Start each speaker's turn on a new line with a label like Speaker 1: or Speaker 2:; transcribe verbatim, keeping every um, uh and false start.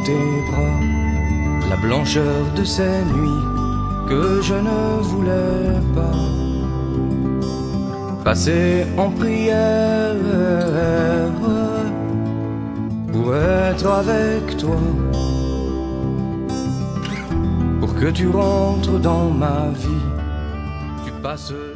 Speaker 1: tes bras la blancheur de ces nuits que je ne voulais pas. Passer en prière pour être avec toi, pour que tu rentres dans ma vie, tu passes